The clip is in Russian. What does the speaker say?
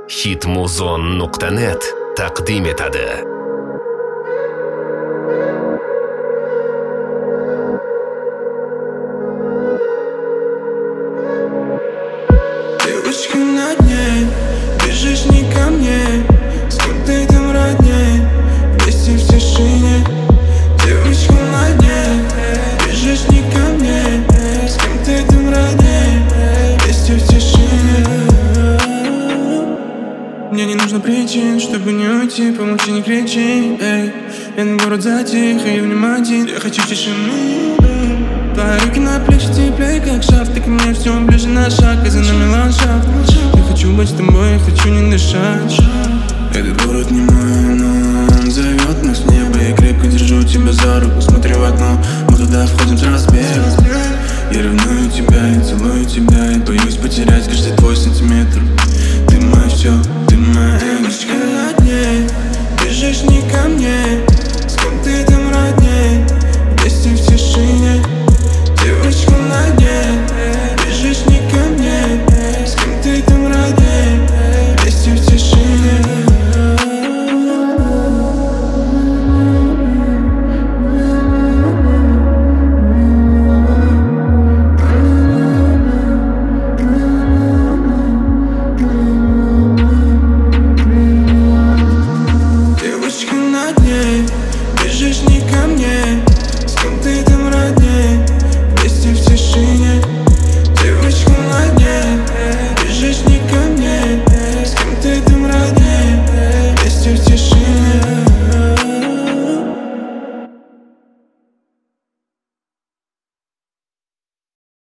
Hitmuzon.net taqdim etadi. Девочка на дне, бежишь не ко мне, с кем ты там родней, вместе в тишине. Девочка на дне, бежишь не ко мне, с кем ты там родней, вместе в тишине. Мне не нужно причин, чтобы не уйти, помолчи, не кричи, эй. Этот город затих, и я внимателен, я хочу тишины. Твои руки на плечи теплее, как шарф, ты ко мне все ближе на шаг, и за нами ландшафт. Я хочу быть с тобой, я хочу не дышать. Этот город не мой, но он зовет нас в небо. Я крепко держу тебя за руку, смотрю в окно, мы туда входим с разбега. Я ревную тебя, я целую тебя, я боюсь потерять каждый